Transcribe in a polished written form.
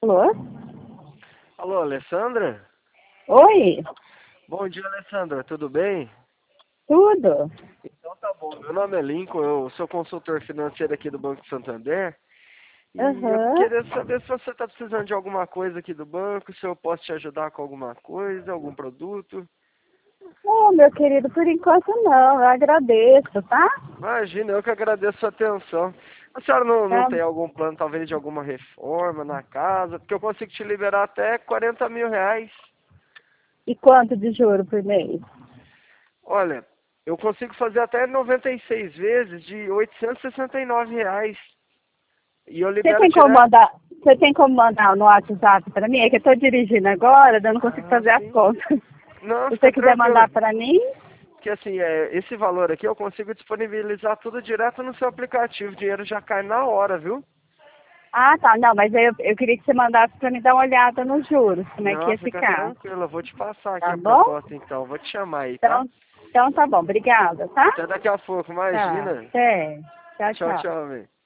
Alô? Alô, Alessandra? Oi? Bom dia, Alessandra, tudo bem? Tudo? Então tá bom, meu nome é Lincoln, eu sou consultor financeiro aqui do Banco Santander e eu Aham. queria saber se você está precisando de alguma coisa aqui do banco, se eu posso te ajudar com alguma coisa, algum produto. Oh, meu querido, por enquanto não, eu agradeço, tá? Imagina, eu que agradeço a sua atenção. A senhora não Tá. tem algum plano, talvez, de alguma reforma na casa? Porque eu consigo te liberar até R$ 40.000. E quanto de juro por mês? Olha, eu consigo fazer até 96 vezes de R$ 869. E eu Você libero tem como direto. mandar, você tem como mandar no WhatsApp para mim? É que eu estou dirigindo agora, eu não consigo Ah, fazer as sim. contas. Não, Se fica você quiser tranquila. mandar para mim? Porque assim, esse valor aqui eu consigo disponibilizar tudo direto no seu aplicativo. O dinheiro já cai na hora, viu? Ah, tá. Não, mas eu queria que você mandasse para me dar uma olhada nos juros, como é que Não, ia fica ficar. tranquila. Eu vou te passar aqui Tá a bom? proposta então. Vou te chamar aí, tá? Então tá bom. Obrigada, tá? Até daqui a pouco, Tá. imagina. Até. Tchau, Tchau, tchau. tchau, velho.